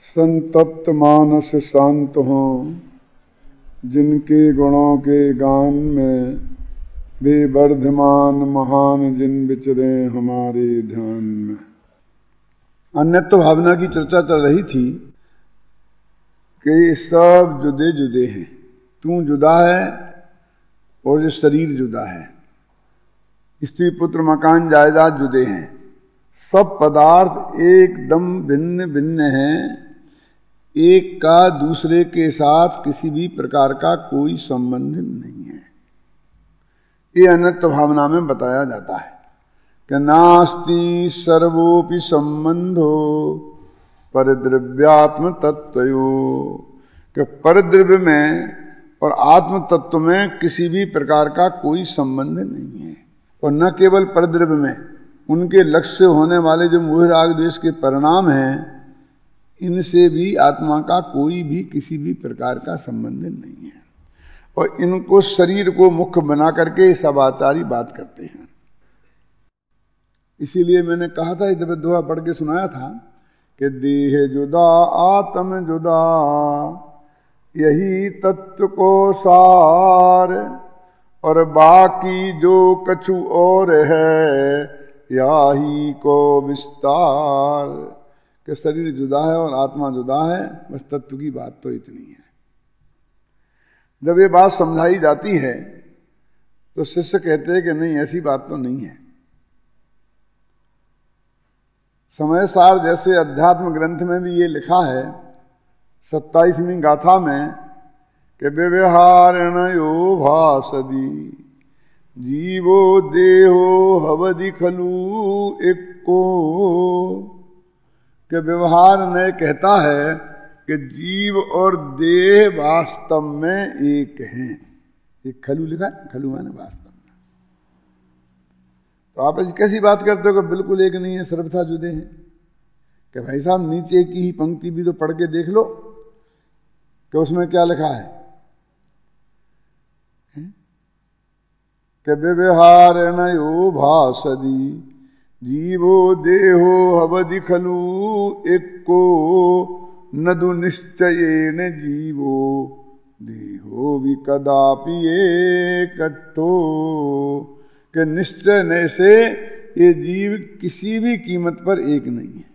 संतप्त मानस शांत हों, जिनके गुणों के गान में वे वर्धमान महान जिन विचरे हमारे ध्यान में। अन्यत्व भावना की चर्चा चल रही थी कि सब जुदे जुदे हैं। तू जुदा है और ये शरीर जुदा है, स्त्री पुत्र मकान जायदाद जुदे हैं, सब पदार्थ एकदम भिन्न भिन्न हैं, एक का दूसरे के साथ किसी भी प्रकार का कोई संबंध नहीं है। ये अन्यत्व भावना में बताया जाता है कि नास्ति सर्वोपि संबंधो परद्रव्यात्म तत्वयो, कि परद्रव्य में और आत्म तत्व में किसी भी प्रकार का कोई संबंध नहीं है। और न केवल परद्रव्य में, उनके लक्ष्य होने वाले जो मोह राग द्वेष के परिणाम हैं, इनसे भी आत्मा का कोई भी किसी भी प्रकार का संबंध नहीं है। और इनको शरीर को मुख्य बना करके सब आचार्य बात करते हैं। इसीलिए मैंने कहा था, इधर दोहा पढ़ के सुनाया था कि देह जुदा आत्म जुदा, यही तत्व को सार, और बाकी जो कछु और है याही को विस्तार। कि शरीर जुदा है और आत्मा जुदा है, बस तत्व की बात तो इतनी है। जब ये बात समझाई जाती है तो शिष्य कहते हैं कि नहीं, ऐसी बात तो नहीं है। समय सार जैसे अध्यात्म ग्रंथ में भी ये लिखा है 27वीं गाथा में कि व्यवहारणयो भासदी जीवो देहो हवदि खलु इक्को, कि व्यवहार ने कहता है कि जीव और देह वास्तव में एक हैं। एक खलु लिखा है, खलु माने वास्तव में। तो आप कैसी बात करते हो कि बिल्कुल एक नहीं है, सर्वथा जुदे हैं? कि भाई साहब नीचे की ही पंक्ति भी तो पढ़ के देख लो कि उसमें क्या लिखा है कि व्यवहारणयो भासदी जीवो देहो हवदि खलु इक्को, नदु निश्चयेन जीवो देहो भी कदापि एकट्ठो, कि निश्चय से ये जीव किसी भी कीमत पर एक नहीं है।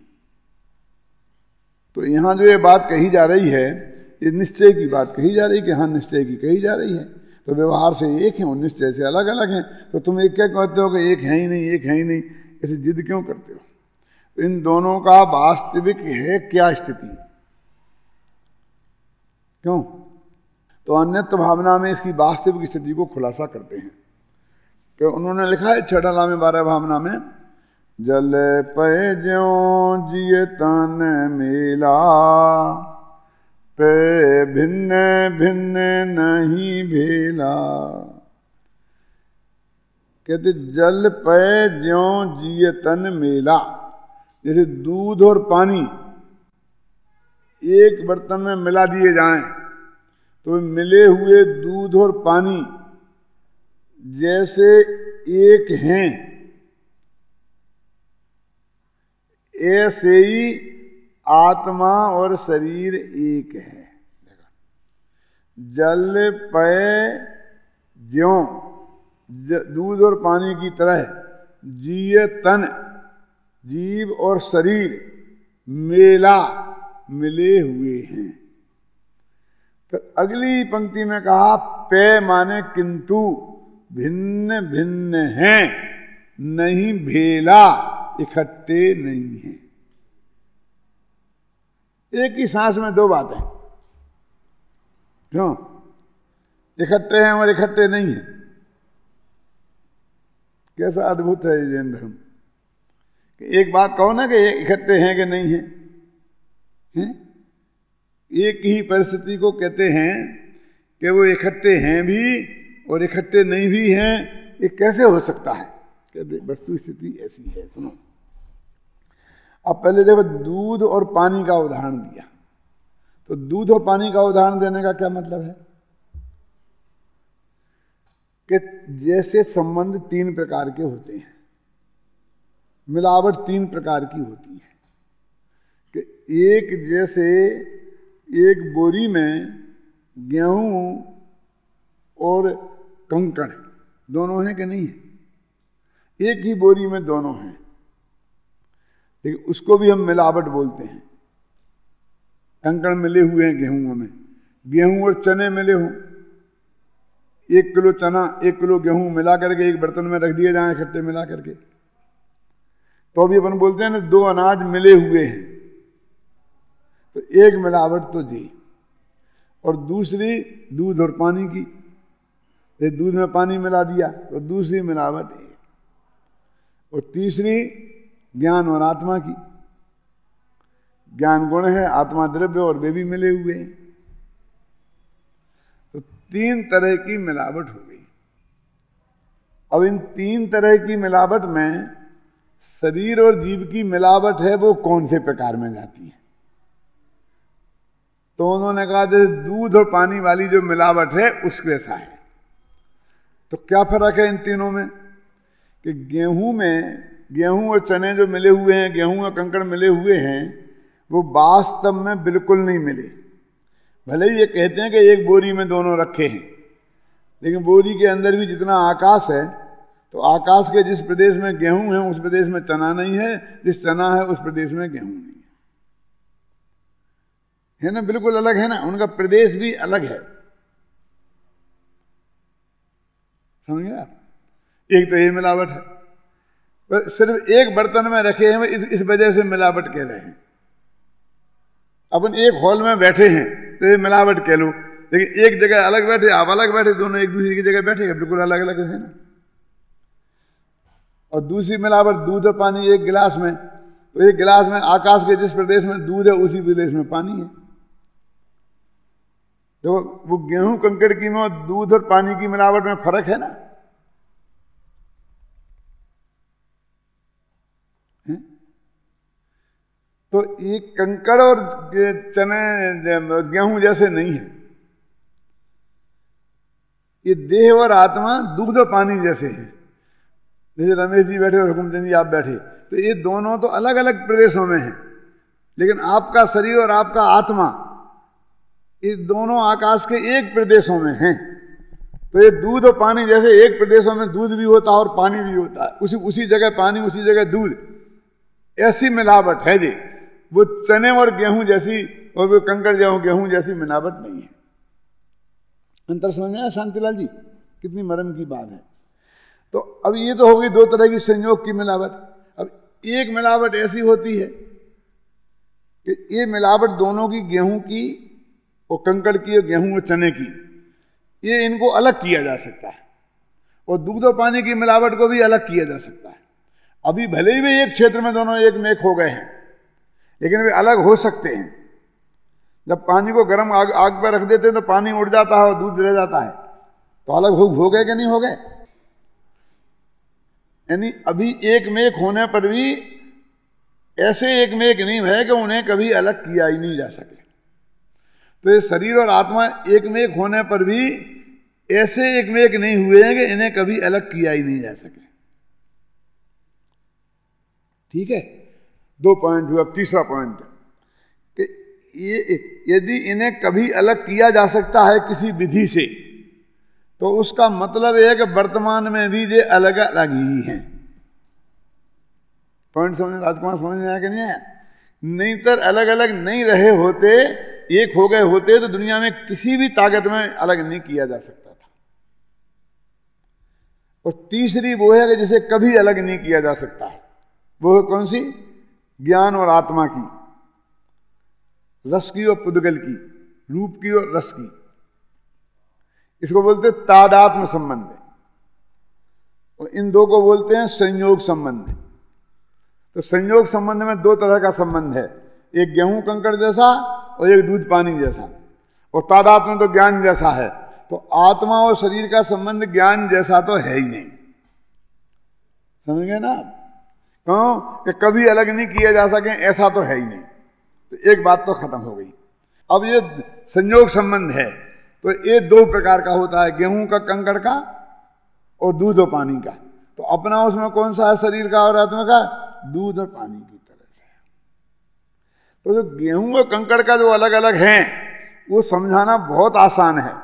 तो यहां जो ये बात कही जा रही है, ये निश्चय की बात कही जा रही है कि हाँ, निश्चय की कही जा रही है। तो व्यवहार से एक है और निश्चय से अलग अलग हैं। तो तुम एक क्या कहते हो कि एक है ही नहीं, एक है ही नहीं, ऐसी जिद क्यों करते हो? तो इन दोनों का वास्तविक है क्या स्थिति? क्यों? तो अन्यत्व भावना में इसकी वास्तविक स्थिति को खुलासा करते हैं कि उन्होंने लिखा है 6 में 12 भावना में, जल पय ज्यों जिय तन मेला, पे भिन्न भिन्न नहीं भेला। कहते जल पय ज्यों जिय तन मेला, जैसे दूध और पानी एक बर्तन में मिला दिए जाएं तो मिले हुए दूध और पानी जैसे एक हैं, ऐसे ही आत्मा और शरीर एक है। जल पय ज्यों, दूध और पानी की तरह, जिय तन, जीव और शरीर मेला, मिले हुए हैं। तो अगली पंक्ति में कहा पे माने किंतु, भिन्न भिन्न हैं, नहीं भेला, इकट्ठे नहीं हैं। एक ही सांस में दो बातें, क्यों? इकट्ठे हैं और इकट्ठे नहीं हैं। कैसा अद्भुत है ये जैन धर्म। एक बात कहो ना कि इकट्ठे हैं कि नहीं हैं, हैं? एक ही परिस्थिति को कहते हैं कि वो इकट्ठे हैं भी और इकट्ठे नहीं भी हैं। ये कैसे हो सकता है? कहते वस्तु स्थिति ऐसी है। सुनो, अब पहले देखो, दूध और पानी का उदाहरण दिया। तो दूध और पानी का उदाहरण देने का क्या मतलब है? कि जैसे संबंध 3 प्रकार के होते हैं, मिलावट 3 प्रकार की होती है। कि एक जैसे एक बोरी में गेहूं और कंकड़ दोनों हैं कि नहीं है? एक ही बोरी में दोनों हैं, लेकिन उसको भी हम मिलावट बोलते हैं। कंकड़ मिले हुए हैं गेहूं में, गेहूं और चने मिले हों, 1 किलो चना 1 किलो गेहूं मिला करके एक बर्तन में रख दिए जाए इकट्ठे मिला करके, तो अभी अपन बोलते हैं ना 2 अनाज मिले हुए हैं। तो एक मिलावट तो जी, और दूसरी दूध और पानी की, ये दूध में पानी मिला दिया तो दूसरी मिलावट है, और तीसरी ज्ञान और आत्मा की। ज्ञान गुण है, आत्मा द्रव्य, और वे भी मिले हुए हैं। तो 3 तरह की मिलावट हो गई। अब इन 3 तरह की मिलावट में शरीर और जीव की मिलावट है वो कौन से प्रकार में जाती है? तो उन्होंने कहा जैसे दूध और पानी वाली जो मिलावट है उसके सा है। तो क्या फर्क है इन तीनों में? कि गेहूं और चने जो मिले हुए हैं, गेहूं और कंकड़ मिले हुए हैं, वो वास्तव में बिल्कुल नहीं मिले। भले ही ये कहते हैं कि एक बोरी में दोनों रखे हैं, लेकिन बोरी के अंदर भी जितना आकाश है, तो आकाश के जिस प्रदेश में गेहूं है उस प्रदेश में चना नहीं है, जिस चना है उस प्रदेश में गेहूं नहीं है ना? बिल्कुल अलग है ना, उनका प्रदेश भी अलग है। समझ गया? एक तो ये मिलावट है, सिर्फ एक बर्तन में रखे हैं इस वजह से मिलावट कह रहे हैं। अपन एक हॉल में बैठे हैं तो ये मिलावट कह लो, लेकिन एक जगह अलग बैठे, आप अलग बैठे, दोनों एक दूसरे की जगह बैठे, बिल्कुल अलग अलग है ना। और दूसरी मिलावट दूध और पानी एक गिलास में, तो एक गिलास में आकाश के जिस प्रदेश में दूध है उसी प्रदेश में पानी है। तो वो गेहूं कंकड़ की में दूध और पानी की मिलावट में फर्क है ना। तो ये कंकड़ और चने गेहूं जैसे नहीं है, ये देह और आत्मा दूध और पानी जैसे है। जैसे रमेश जी बैठे और हुकुमचंद जी आप बैठे, तो ये दोनों तो अलग अलग प्रदेशों में हैं, लेकिन आपका शरीर और आपका आत्मा ये दोनों आकाश के एक प्रदेशों में हैं। तो ये दूध और पानी जैसे एक प्रदेशों में दूध भी होता है और पानी भी होता है, उसी जगह पानी उसी जगह दूध, ऐसी मिलावट है जी। वो चने और गेहूं जैसी और वो कंकड़ गेहूं जैसी मिलावट नहीं है। अंतर समझ में आया शांतिलाल जी? कितनी मर्म की बात है। तो अब ये तो होगी 2 तरह की संयोग की मिलावट। अब एक मिलावट ऐसी होती है कि ये मिलावट दोनों की, गेहूं की और कंकड़ की और गेहूं और चने की, ये इनको अलग किया जा सकता है, और दूध और पानी की मिलावट को भी अलग किया जा सकता है। अभी भले ही वे एक क्षेत्र में दोनों एक में एक हो गए हैं, लेकिन वे अलग हो सकते हैं। जब पानी को गर्म आग पर रख देते हैं तो पानी उड़ जाता है और दूध रह जाता है, तो अलग हो गए कि नहीं हो गए? यानी अभी एक में एक होने पर भी ऐसे एक में एक नहीं है कि उन्हें कभी अलग किया ही नहीं जा सके। तो ये शरीर और आत्मा एक में एक होने पर भी ऐसे एक में एक नहीं हुए हैं कि इन्हें कभी अलग किया ही नहीं जा सके। ठीक है, 2 पॉइंट हुआ। अब तीसरा पॉइंट कि ये यदि इन्हें कभी अलग किया जा सकता है किसी विधि से, तो उसका मतलब यह है कि वर्तमान में भी ये अलग अलग ही हैं। पॉइंट समझ राजकुमार समझ में आया कि नहीं आया? नहीं तो अलग अलग नहीं रहे होते, एक हो गए होते, तो दुनिया में किसी भी ताकत में अलग नहीं किया जा सकता था। और तीसरी वो है कि जिसे कभी अलग नहीं किया जा सकता है, वो है कौन सी? ज्ञान और आत्मा की, रस की और पुद्गल की, रूप की और रस की। इसको बोलते हैं तादात्म्य संबंध, और इन दो को बोलते हैं संयोग संबंध। तो संयोग संबंध में 2 तरह का संबंध है, एक गेहूं कंकड़ जैसा और एक दूध पानी जैसा, और तादात्म्य तो ज्ञान जैसा है। तो आत्मा और शरीर का संबंध ज्ञान जैसा तो है ही नहीं। समझ गए ना आप? क्यों कि कभी अलग नहीं किए जा सके ऐसा तो है ही नहीं। तो एक बात तो खत्म हो गई। अब ये संयोग संबंध है, तो ये 2 प्रकार का होता है, गेहूं का कंकड़ का और दूध और पानी का। तो अपना उसमें कौन सा है शरीर का और आत्मा का? दूध और पानी की तरह से। तो जो गेहूं और कंकड़ का जो अलग अलग है वो समझाना बहुत आसान है।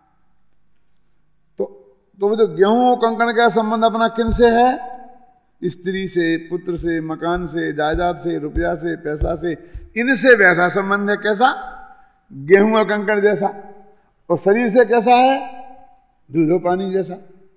तो वो जो गेहूं और कंकड़ का संबंध अपना किन से है? स्त्री से, पुत्र से, मकान से, जायदाद से, रुपया से, पैसा से, इनसे वैसा संबंध है। कैसा? गेहूं और कंकड़ जैसा। और शरीर से कैसा है? दूध और पानी जैसा।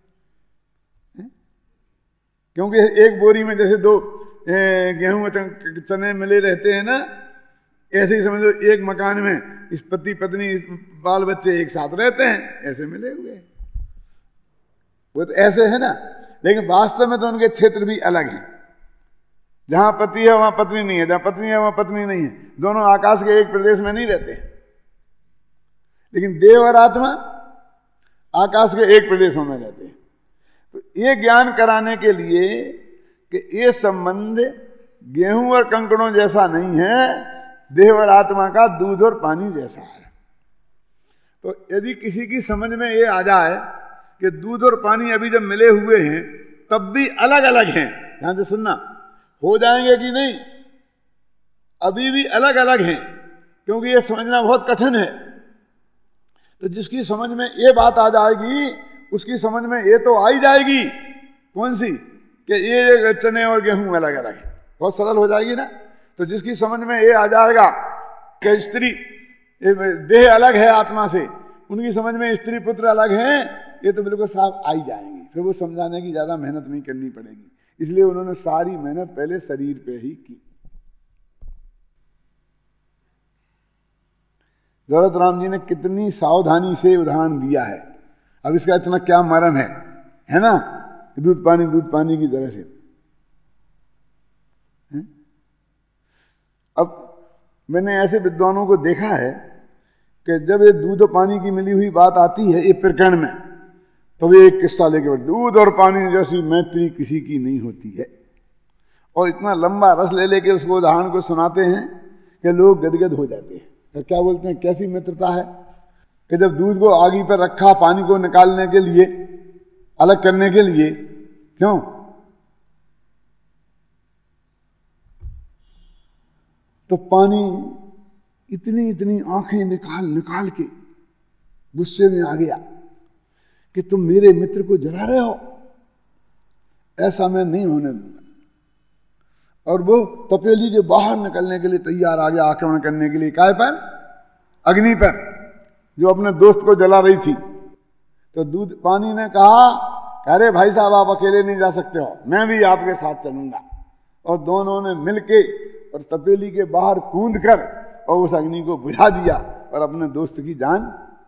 क्योंकि एक बोरी में जैसे दो गेहूं चने मिले रहते हैं ना, ऐसे ही समझ लो एक मकान में इस पति पत्नी बाल बच्चे एक साथ रहते हैं, ऐसे मिले हुए हैं। वो तो ऐसे है ना, लेकिन वास्तव में तो उनके क्षेत्र भी अलग हैं। जहां पति है वहां पत्नी नहीं है, जहां पत्नी है वहां पत्नी नहीं है। दोनों आकाश के एक प्रदेश में नहीं रहते। लेकिन देव और आत्मा आकाश के एक प्रदेशों में रहते हैं। तो ये ज्ञान कराने के लिए कि ये संबंध गेहूं और कंकड़ों जैसा नहीं है, देव और आत्मा का दूध और पानी जैसा है। तो यदि किसी की समझ में ये आ जाए कि दूध और पानी अभी जब मिले हुए हैं तब भी अलग अलग हैं, ध्यान से सुनना, हो जाएंगे कि नहीं, अभी भी अलग अलग हैं, क्योंकि ये समझना बहुत कठिन है। तो जिसकी समझ में ये बात आ जाएगी उसकी समझ में ये तो आ ही जाएगी, कौन सी, कि ये चने और गेहूं अलग अलग है, बहुत सरल हो जाएगी ना। तो जिसकी समझ में ये आ जाएगा कि स्त्री देह अलग है आत्मा से, उनकी समझ में स्त्री पुत्र अलग हैं, ये तो बिल्कुल साफ आ ही जाएंगे। फिर वो समझाने की ज्यादा मेहनत नहीं करनी पड़ेगी। इसलिए उन्होंने सारी मेहनत पहले शरीर पे ही की। दौलत राम जी ने कितनी सावधानी से उदाहरण दिया है। अब इसका इतना क्या मर्म है ना, दूध पानी की तरह से। अब मैंने ऐसे विद्वानों को देखा है कि जब ये दूध और पानी की मिली हुई बात आती है एक प्रकरण में, तो वे एक किस्सा लेके दूध और पानी जैसी मैत्री किसी की नहीं होती है, और इतना लंबा रस ले लेके उसको उदाहरण को सुनाते हैं कि लोग गदगद हो जाते हैं। तो क्या बोलते हैं, कैसी मित्रता है कि जब दूध को आगी पर रखा पानी को निकालने के लिए, अलग करने के लिए, क्यों, तो पानी इतनी इतनी आंखें निकाल के गुस्से में आ गया कि तुम मेरे मित्र को जला रहे हो, ऐसा मैं नहीं होने दूंगा। और वो तपेली के बाहर निकलने के लिए तैयार आ गया, आक्रमण करने के लिए। काय पर? अग्नि पर, जो अपने दोस्त को जला रही थी। तो दूध पानी ने कहा, अरे भाई साहब आप अकेले नहीं जा सकते हो, मैं भी आपके साथ चलूंगा। और दोनों ने मिलके और तपेली के बाहर कूद कर और उस अग्नि को बुझा दिया और अपने दोस्त की जान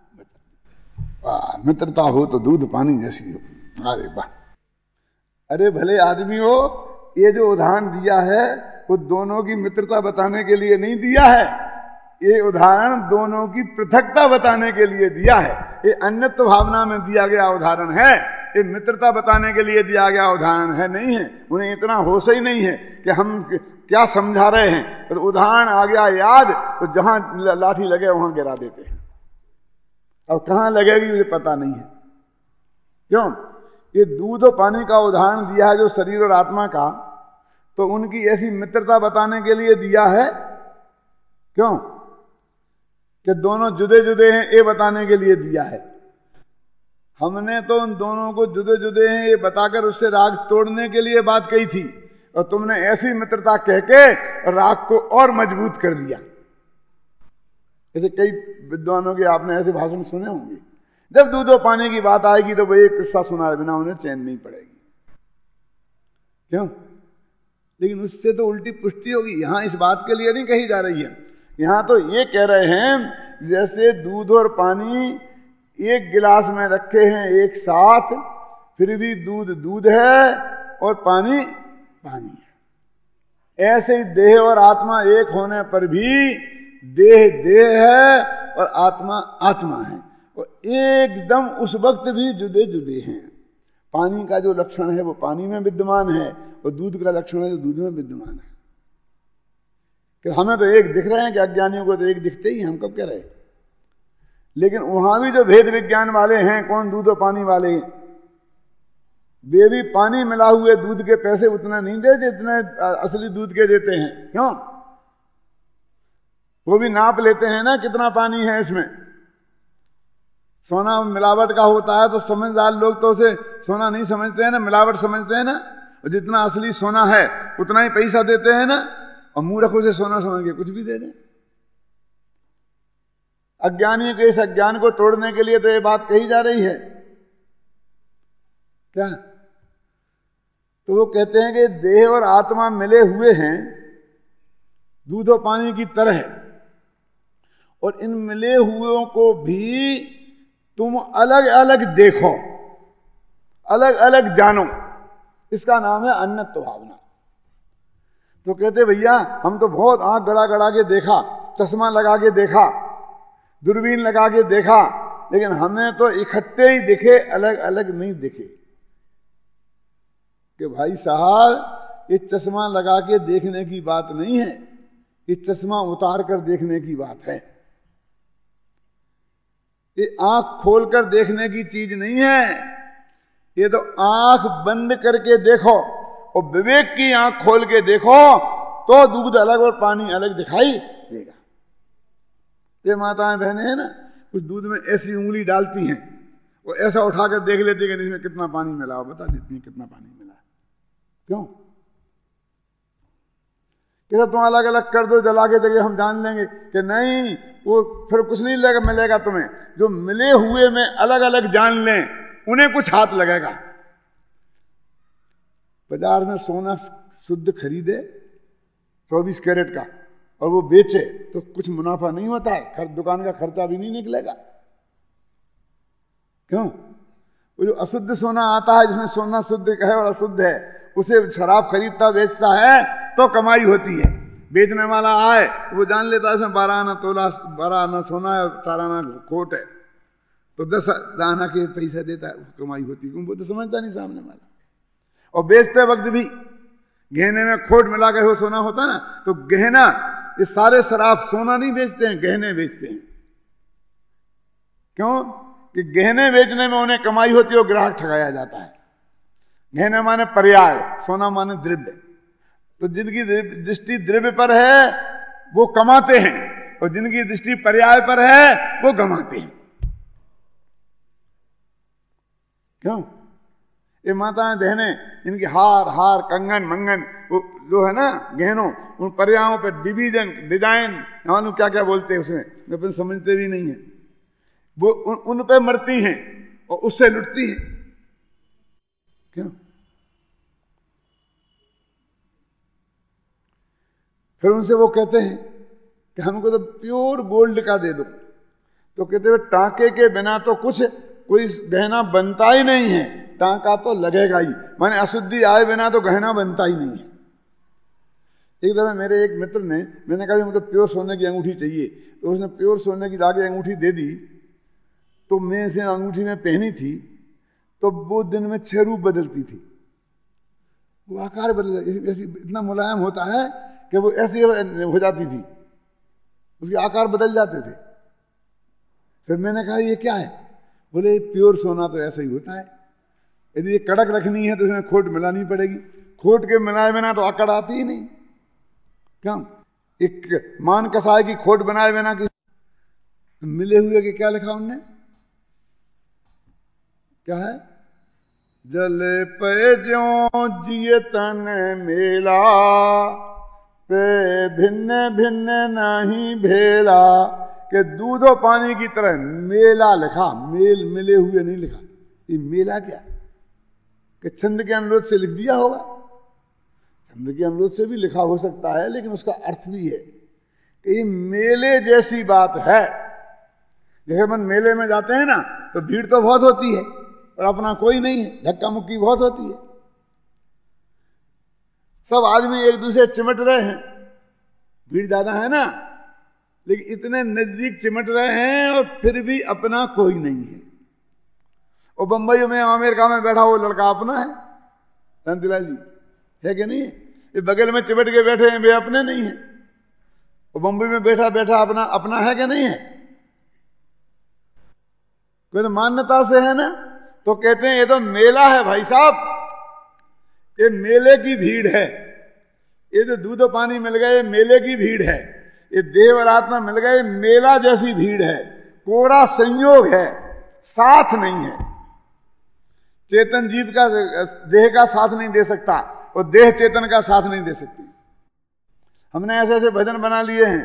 बचा। मित्रता हो तो दूध पानी जैसी हो। अरे वाह, अरे भले आदमी हो, ये जो उदाहरण दिया है वो दोनों की मित्रता बताने के लिए नहीं दिया है, ये उदाहरण दोनों की पृथकता बताने के लिए दिया है। ये अन्यत्व भावना में दिया गया उदाहरण है, ये मित्रता बताने के लिए दिया गया उदाहरण है नहीं है। उन्हें इतना होश ही नहीं है कि हम क्या समझा रहे हैं। तो उदाहरण आ गया याद, तो जहां लाठी लगे वहां गिरा देते हैं। अब कहां लगेगी मुझे पता नहीं है। क्यों? ये दूध और पानी का उदाहरण दिया है जो शरीर और आत्मा का, तो उनकी ऐसी मित्रता बताने के लिए दिया है। क्यों? कि दोनों जुदे जुदे हैं ये बताने के लिए दिया है। हमने तो उन दोनों को जुदे जुदे हैं ये बताकर उससे राग तोड़ने के लिए बात कही थी, और तुमने ऐसी मित्रता कह के राग को और मजबूत कर दिया। ऐसे कई विद्वानों के आपने ऐसे भाषण सुने होंगे। जब दूध और पानी की बात आएगी तो वो एक किस्सा सुनाए बिना उन्हें चैन नहीं पड़ेगी। क्यों? लेकिन उससे तो उल्टी पुष्टि होगी। यहां इस बात के लिए नहीं कही जा रही है, यहां तो ये कह रहे हैं जैसे दूध और पानी एक गिलास में रखे हैं एक साथ, फिर भी दूध दूध है और पानी पानी है। ऐसे ही देह और आत्मा एक होने पर भी देह देह है और आत्मा आत्मा है, और एकदम उस वक्त भी जुदे जुदे हैं। पानी का जो लक्षण है वो पानी में विद्यमान है, और दूध का लक्षण है जो दूध में विद्यमान है। कि हमें तो एक दिख रहे हैं कि अज्ञानियों को तो एक दिखते ही, हम कब कह रहे। लेकिन वहां भी जो भेद विज्ञान वाले हैं, कौन, दूध और पानी वाले, वे भी पानी मिला हुए दूध के पैसे उतना नहीं देते जितने असली दूध के देते हैं। क्यों? वो भी नाप लेते हैं ना कितना पानी है इसमें। सोना मिलावट का होता है तो समझदार लोग तो उसे सोना नहीं समझते हैं ना, मिलावट समझते हैं ना, और जितना असली सोना है उतना ही पैसा देते हैं ना, और मूर्ख उसे सोना समझ के कुछ भी दे दें। अज्ञानियों के इस अज्ञान को तोड़ने के लिए तो ये बात कही जा रही है क्या? तो वो कहते हैं कि देह और आत्मा मिले हुए हैं दूध और पानी की तरह, और इन मिले हुओं को भी तुम अलग अलग देखो, अलग अलग जानो, इसका नाम है अन्यत्व भावना। तो कहते भैया हम तो बहुत आंख गड़ा गड़ा के देखा, चश्मा लगा के देखा, दूरबीन लगा के देखा, लेकिन हमें तो इकट्ठे ही दिखे, अलग अलग नहीं दिखे। कि भाई साहब ये चश्मा लगा के देखने की बात नहीं है, ये चश्मा उतार कर देखने की बात है। ये आंख खोलकर देखने की चीज नहीं है, ये तो आंख बंद करके देखो और विवेक की आंख खोल के देखो तो दूध अलग और पानी अलग दिखाई देगा। ये माताएं बहनें हैं ना, कुछ दूध में ऐसी उंगली डालती हैं, वो ऐसा उठाकर देख लेती है कि इसमें कितना पानी मिला हो, बता देती है कितना पानी मिला। क्यों? क्या तुम अलग अलग कर दो जला के जगह हम जान लेंगे कि नहीं, वो फिर कुछ नहीं मिलेगा तुम्हें। जो मिले हुए में अलग अलग जान लें उन्हें कुछ हाथ लगेगा। बाजार में सोना शुद्ध खरीदे 24 कैरेट का और वो बेचे तो कुछ मुनाफा नहीं होता है, दुकान का खर्चा भी नहीं निकलेगा। क्यों? वो जो अशुद्ध सोना आता है, जिसमें सोना शुद्ध है और अशुद्ध है, उसे शराब खरीदता बेचता है तो कमाई होती है। बेचने वाला आए वो जान लेता है इसमें 12 आना तोला, 12 आना सोना है, 4 आना खोट है, तो 10 आना के पैसा देता है, कमाई होती है। वो तो समझता नहीं सामने वाला। और बेचते वक्त भी गहने में खोट मिला के वो सोना होता ना, तो गहना, ये सारे शराब सोना नहीं बेचते हैं, गहने बेचते हैं। क्यों? कि गहने बेचने में उन्हें कमाई होती है और ग्राहक ठगाया जाता है। गहने माने पर्याय, सोना माने द्रव्य। तो जिनकी दृष्टि द्रव्य पर है वो कमाते हैं, और जिनकी दृष्टि पर्याय पर है वो गंवाते हैं। क्यों? ये माताएं बहनें इनके हार कंगन मंगन वो जो है ना गहनों, उन पर्यायों पर डिजाइन मालूम क्या क्या बोलते हैं उसमें, अपन समझते भी नहीं है। वो उन पे मरती हैं और उससे लुटती हैं। क्यों? फिर उनसे वो कहते हैं कि हमको तो प्योर गोल्ड का दे दो, तो कहते हैं टांके के बिना तो कुछ कोई गहना बनता ही नहीं है, टांका तो लगेगा ही, माने अशुद्धि आए बिना तो गहना बनता ही नहीं है। एक दफा मेरे एक मित्र ने, मैंने कहा मुझे प्योर सोने की अंगूठी चाहिए, तो उसने प्योर सोने की लाके अंगूठी दे दी। तो मैं इसे अंगूठी में पहनी थी तो वो दिन में 6 रूप बदलती थी, वो आकार बदल, ऐसी इतना मुलायम होता है कि वो ऐसी हो जाती थी, उसके आकार बदल जाते थे। फिर मैंने कहा ये क्या है? बोले प्योर सोना तो ऐसा ही होता है, यदि ये कड़क रखनी है तो इसमें खोट मिलानी पड़ेगी, खोट के मिलाए बिना तो आकड़ आती ही नहीं। क्यों? एक मान कसाय की खोट बनाए बिना की मिले हुए के क्या लिखा उनने, क्या है? जले पे ज्यों जिए तन मेला, पे भिन्न भिन्न नहीं भेला। कि दूध और पानी की तरह मेला लिखा, मेल मिले हुए नहीं लिखा। ये मेला क्या कि छंद के अनुरोध से लिख दिया होगा, छंद के अनुरोध से भी लिखा हो सकता है, लेकिन उसका अर्थ भी है कि ये मेले जैसी बात है। जैसे मन मेले में जाते हैं ना तो भीड़ तो बहुत होती है और अपना कोई नहीं है, धक्का मुक्की बहुत होती है, सब आदमी एक दूसरे चिमट रहे हैं, भीड़ ज्यादा है ना, लेकिन इतने नजदीक चिमट रहे हैं और फिर भी अपना कोई नहीं है। और बंबई में अमेरिका में बैठा वो लड़का अपना है, शांतिलाल जी है कि नहीं? ये बगल में चिमट के बैठे हैं, वे अपने नहीं है। और बंबई में बैठा बैठा अपना अपना है कि नहीं है? कोई तो मान्यता से है ना, तो कहते हैं ये तो मेला है भाई साहब, ये मेले की भीड़ है, ये जो दूध और पानी मिल गए मेले की भीड़ है। ये देह और आत्मा मिल गए, मेला जैसी भीड़ है, कोरा संयोग है, साथ नहीं है। चेतन जीव का देह का साथ नहीं दे सकता और देह चेतन का साथ नहीं दे सकती। हमने ऐसे ऐसे भजन बना लिए हैं,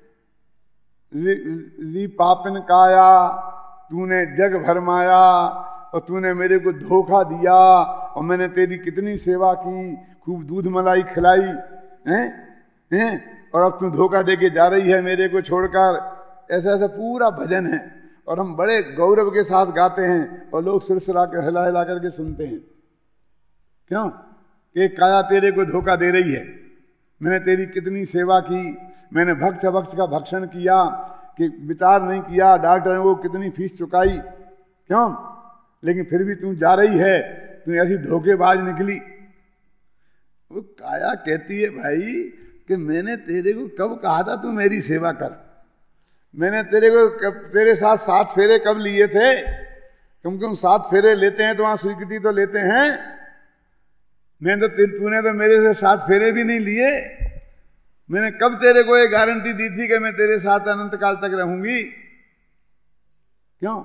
री पापन काया तूने जग भरमाया, और तूने मेरे को धोखा दिया, और मैंने तेरी कितनी सेवा की, खूब दूध मलाई खिलाई हैं, और अब तू धोखा देके जा रही है मेरे को छोड़कर। ऐसा ऐसा पूरा भजन है, और हम बड़े गौरव के साथ गाते हैं, और लोग सिरसिरा के हिला हिला करके सुनते हैं। क्यों? कि काया तेरे को धोखा दे रही है, मैंने तेरी कितनी सेवा की, मैंने भक्त भक्त का भक्षण किया, कि विचार नहीं किया, डॉक्टर ने वो कितनी फीस चुकाई, क्यों? लेकिन फिर भी तू जा रही है, तू ऐसी धोखेबाज निकली। वो काया कहती है भाई कि मैंने तेरे को कब कहा था तू मेरी सेवा कर, मैंने तेरे को तेरे साथ 7 फेरे कब लिए थे? क्योंकि हम 7 फेरे लेते हैं तो वहां स्वीकृति तो लेते हैं। तूने तो मेरे से 7 फेरे भी नहीं लिए। मैंने कब तेरे को ये गारंटी दी थी कि मैं तेरे साथ अनंत काल तक रहूंगी? क्यों?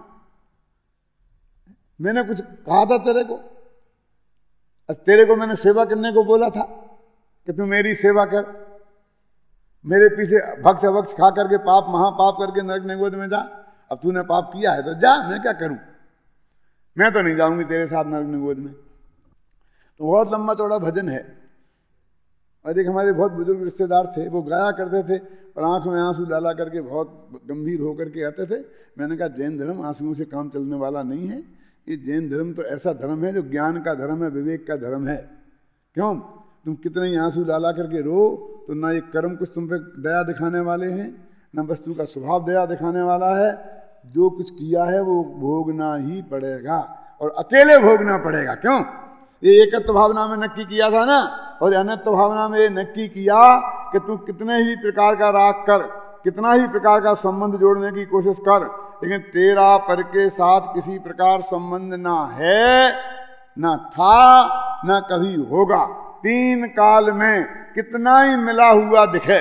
मैंने कुछ कहा था तेरे को? तेरे को मैंने सेवा करने को बोला था कि तू मेरी सेवा कर, मेरे पीछे भक्ष अभक्ष खा करके पाप महापाप करके नरक निगोद में जा। अब तूने पाप किया है तो जा, मैं क्या करूं? मैं तो नहीं जाऊंगी तेरे साथ नरक निगोद में। तो बहुत लंबा चौड़ा भजन है। और एक हमारे बहुत बुजुर्ग रिश्तेदार थे, वो गाया करते थे और आंख में आंसू डाला करके बहुत गंभीर होकर के आते थे। मैंने कहा जैन धर्म आंसुओं से काम चलने वाला नहीं है। ये जैन धर्म तो ऐसा धर्म है जो ज्ञान का धर्म है, विवेक का धर्म है। क्यों? तुम कितने ही आंसू डाला करके रो, तो ना ये कर्म कुछ तुम पे दया दिखाने वाले हैं, ना वस्तु का स्वभाव दया दिखाने वाला है। जो कुछ किया है वो भोगना ही पड़ेगा, और अकेले भोगना पड़ेगा। क्यों? ये एकत्व भावना में नक्की किया था ना, और अनत्व भावना में ये नक्की किया कि तू कितने ही प्रकार का राग कर, कितना ही प्रकार का संबंध जोड़ने की कोशिश कर, लेकिन तेरा पर के साथ किसी प्रकार संबंध ना है, ना था, ना कभी होगा। 3 काल में कितना ही मिला हुआ दिखे,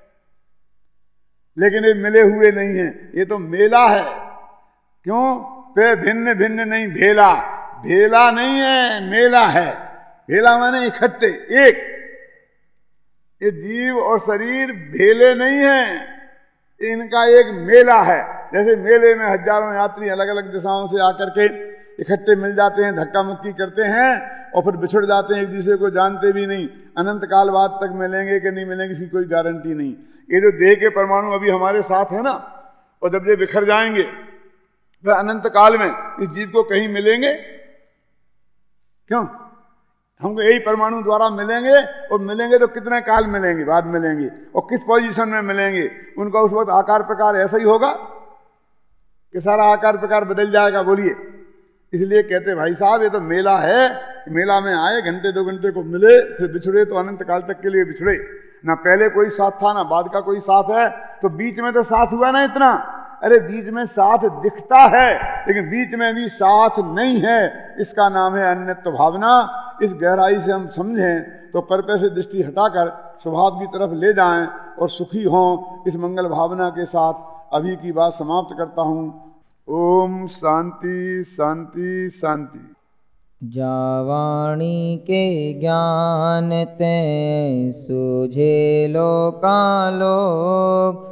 लेकिन ये मिले हुए नहीं है, ये तो मेला है। क्यों? पे भिन्न भिन्न नहीं भेला, भेला नहीं है, मेला है। भेला माने इकट्ठे, एक। ये जीव और शरीर भेले नहीं है, इनका एक मेला है। जैसे मेले में हजारों यात्री अलग अलग दिशाओं से आकर के इकट्ठे मिल जाते हैं, धक्का मुक्की करते हैं और फिर बिछुड़ जाते हैं, एक दूसरे को जानते भी नहीं। अनंत काल बाद तक मिलेंगे कि नहीं मिलेंगे इसकी कोई गारंटी नहीं। ये जो देह के परमाणु अभी हमारे साथ है ना, और जब ये बिखर जाएंगे फिर अनंत काल में इस जीव को कहीं मिलेंगे? क्यों? हमको यही परमाणु द्वारा मिलेंगे, और मिलेंगे तो कितने काल मिलेंगे, बाद मिलेंगे, और किस पोजीशन में मिलेंगे? उनका उस वक्त आकार प्रकार ऐसा ही होगा कि सारा आकार प्रकार बदल जाएगा? बोलिए। इसलिए कहते भाई साहब ये तो मेला है, मेला में आए, घंटे 2 घंटे को मिले, फिर बिछड़े तो अनंत काल तक के लिए बिछड़े। ना पहले कोई साथ था ना बाद का कोई साथ है, तो बीच में तो साथ हुआ ना इतना। अरे बीच में साथ दिखता है, लेकिन बीच में भी साथ नहीं है। इसका नाम है अन्यत्व भावना। इस गहराई से हम समझें तो परपे से दृष्टि हटाकर स्वभाव की तरफ ले जाएं और सुखी हों। इस मंगल भावना के साथ अभी की बात समाप्त करता हूं। ओम शांति शांति शांति। जावाणी के ज्ञान ते सूझे लोकालोक,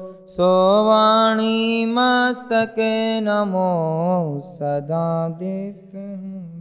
सोवाणी मस्तके नमो सदा देत हूँ।